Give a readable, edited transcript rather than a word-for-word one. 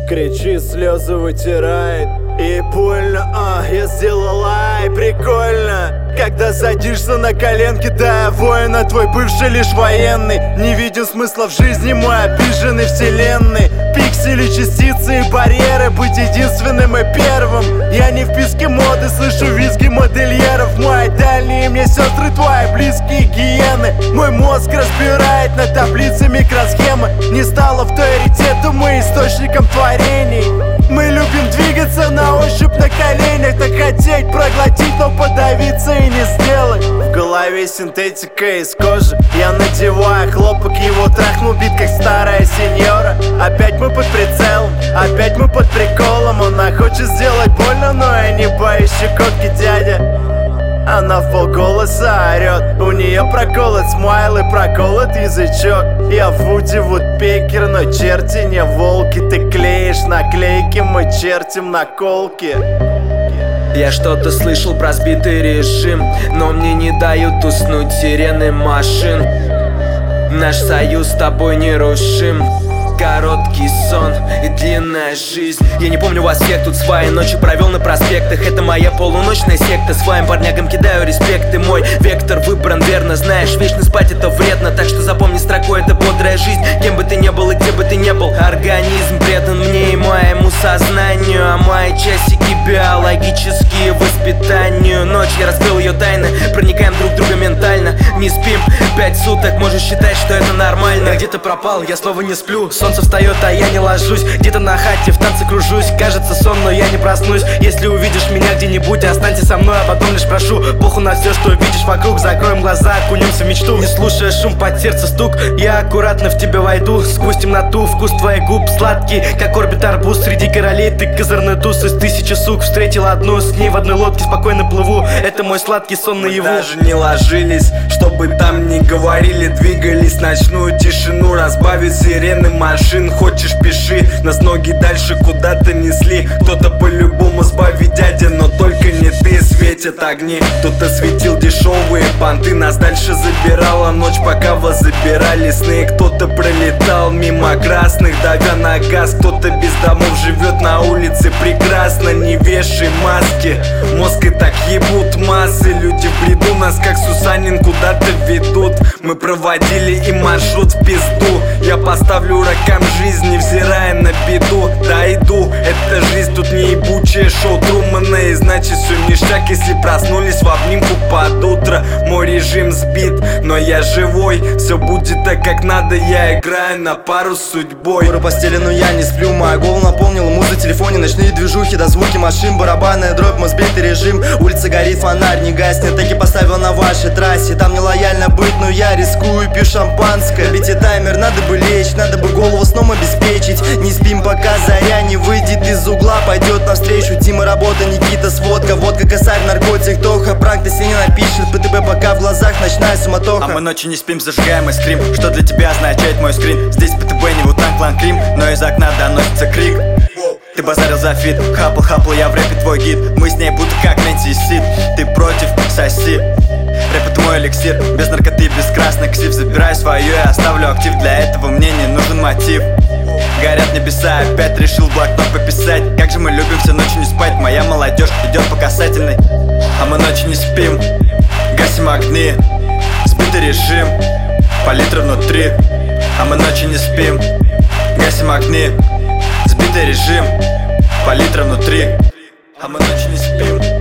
Кричит, слезы вытирает. И больно, я сделала, прикольно. Когда садишься на коленки, да, воина, твой бывший лишь военный. Не виден смысла в жизни мой обиженный вселенной. Пиксели, частицы и барьеры, быть единственным и первым. Я не в писке моды, слышу визги модельеров. Мои дальние мне сестры, твои близкие гиены. Мой мозг разбирает на таблице микросхемы. Не стал авторитетом и источником творений. Мы любим двигаться на ощупь на коленях. Так хотеть проглотить, но подавиться и не сделать. В голове синтетика из кожи. Я надеваю хлопок, его трахнул бит, как старая сеньора. Опять мы под прицелом, опять мы под приколом. Она хочет сделать больно, но я не боюсь щекотки, дядя. Она в полголоса орёт, у нее проколот смайл и проколот язычок. Я Вуди Вудпекер, но черти не волки. Ты клеишь наклейки, мы чертим наколки. Я что-то слышал про сбитый режим, но мне не дают уснуть сирены машин. Наш союз с тобой нерушим. Короткий сон и длинная жизнь. Я не помню вас всех, тут свои ночи провел на проспектах. Это моя полуночная секта. Своим парнягам кидаю респект. И мой вектор выбран верно. Знаешь, вечно спать это вредно. Так что запомни строку, это бодрая жизнь. Кем бы ты ни был и где бы ты ни был, организм предан мне и моему сознанию. А мои часики биологические воспитанию. Ночь, я раскрыл ее тайны. Проникаем друг в друга ментально. Не спим 5 суток, можешь считать, что это нормально. Я где-то пропал, я снова не сплю. Солнце встает, а я не ложусь. Где-то на хате в танце кружусь. Кажется сон, но я не проснусь. Если увидишь меня где-нибудь, останься со мной, а потом лишь прошу. Похуй на все, что видишь вокруг. Закроем глаза, окунемся в мечту. Не слушая шум, под сердце стук. Я аккуратно в тебя войду. Сквозь темноту вкус твоих губ сладкий, как орбит арбуз. Среди королей ты козырный туз. Из 1000 сук встретил одну. С ней в одной лодке спокойно плыву. Это мой сладкий сон наяву. Мы даже не ложились, чтобы там не говорили. Двигались ночную тишину, разбавить сирены машин. Хочешь, пиши, нас ноги дальше куда-то несли. Кто-то по-любому сбави, дядя, но только не ты. Светят огни, кто-то светил дешевые понты. Нас дальше забирала ночь, пока вас забирали сны. Кто-то пролетал мимо красных, давя на газ. Кто-то без домов живет на улице прекрасно. Не вешай маски, мозг и так ебут массы. Люди в бреду, нас как Сусанин куда-то ведут. Мы проводили им маршрут в пизду. Я поставлю ракам жизни, взирая на беду. Да иду, это жизнь, тут не ебучее шоу Трумана. И значит все ништяк, если проснулись в обнимку под утро. Мой режим сбит, но я живой. Все будет так, как надо, я играю на пару с судьбой. Гору постели, но я не сплю, моя голову наполнила музыка в телефоне. Ночные движухи, до звуки машин, барабанная дробь, мой сбитый режим. Улица горит, фонарь не гаснет, таки поставил на вашей трассе. Там нелояльно быть, но я рискую, пью шампанское. Бейте таймер, надо бы лечь, надо бы голову сном обеспечить. Не спим, пока заря не выйдет из угла, пойдет навстречу. Тима, работа, Никита, сводка, водка, косарь, наркотик, Тоха. Пранк на стене напишет, ПТБ, пока в глазах ночная суматоха. А мы ночью не спим, зажигаем скрим. Что для тебя означает мой скрин? Здесь ПТБ, не Вутанг Клан Крим, но из окна доносится крик. Ты базарил за фит, хапл, я в рэпе твой гид. Мы с ней будто как Нэнси и Сид. Ты против, соси. Рэп это мой эликсир, без наркоты, без красных ксив. Забираю свое и оставлю актив, для этого мне не нужен мотив. Горят небеса, опять решил блокнот пописать. Как же мы любим всю ночь не спать, моя молодежь идет по касательной. А мы ночью не спим, гасим огни, сбитый режим, палитра внутри. А мы ночью не спим, гасим огни, сбитый режим, палитра внутри. А мы ночью не спим.